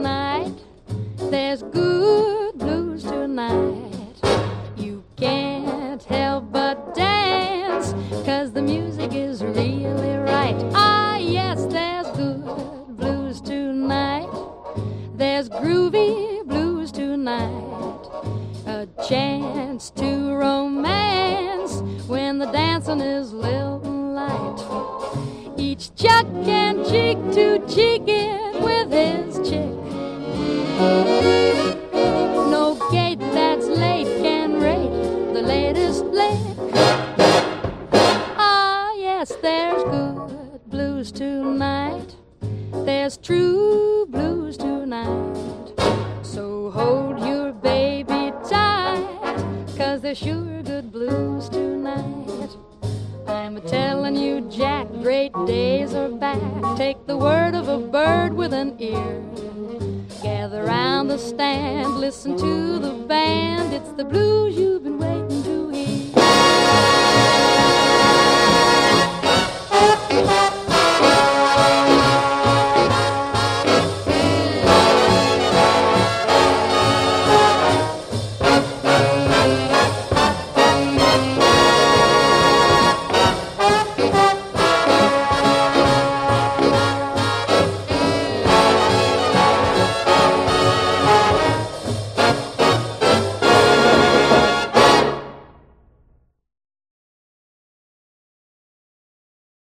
tonight. There's good blues tonight. You can't help but dance, 'cause the music is really right. Ah, yes, there's good blues tonight. There's groovy blues tonight. A chance to romance when the dancing is little light. Each chuck and cheek to cheek it with his chick. No gate that's late can rate the latest lick. Ah, yes, there's good blues tonight. There's true blues tonight. So hold your baby tight, 'cause there's sure good blues tonight. I'm a-telling you, Jack, great days are back. Take the word of a bird with an ear. Gather round the stand, listen to the band. It's the blues you've been waiting